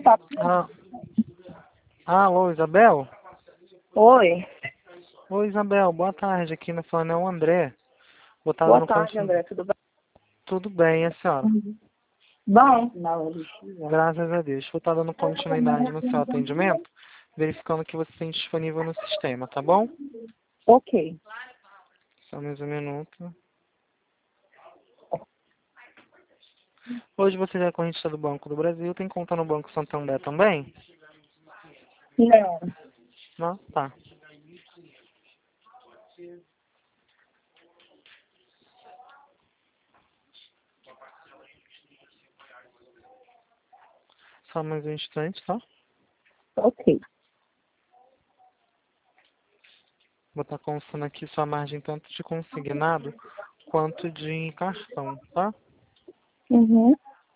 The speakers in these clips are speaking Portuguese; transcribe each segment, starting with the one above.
tá... Ah, alô, Isabel? Oi. Oi, Isabel, boa tarde. Aqui na falando é o André. Vou estar Boa dando tarde, André. Tudo bem? Tudo bem, a senhora? Bom. Graças a Deus. Vou estar dando continuidade no seu atendimento, verificando que você tem disponível no sistema, tá bom? Ok. Só mais um minuto. Hoje você já é correntista do Banco do Brasil, tem conta no Banco Santander também? Não. Não? Tá. Só mais um instante, tá? Ok. Vou estar constando aqui sua margem tanto de consignado quanto de cartão, tá? Uhum.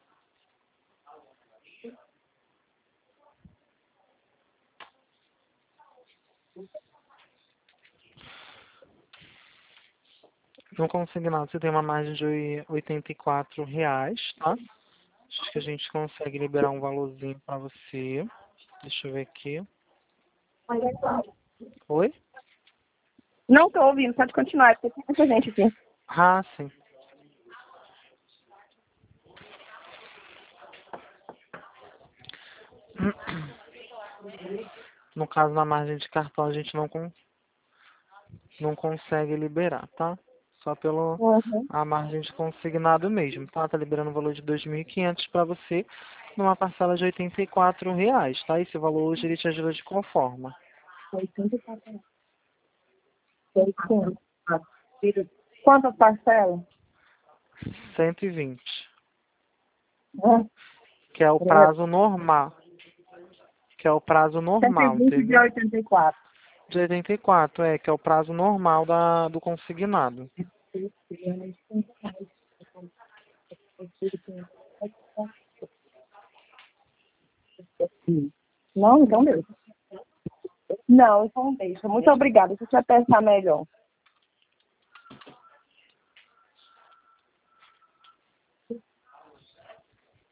No consignado você tem uma margem de R$ 84, tá? Acho que a gente consegue liberar um valorzinho pra você. Deixa eu ver aqui. Oi? Não tô ouvindo, pode continuar, porque tem muita gente aqui. Ah, sim. No caso, na margem de cartão, a gente não consegue liberar, tá? Só pelo Uhum. a margem de consignado mesmo, tá? Tá liberando o valor de 2.500 para você, numa parcela de R$ 84, tá? Esse valor hoje ele te ajuda de qual forma? 84. Quantas parcelas? 120, Hum. que é o prazo normal. Que é o prazo normal, 120 de entendeu? 84. De 84, que é o prazo normal do consignado. Não, então deixa. Não, então deixa. Muito obrigada. Deixa eu pensar melhor.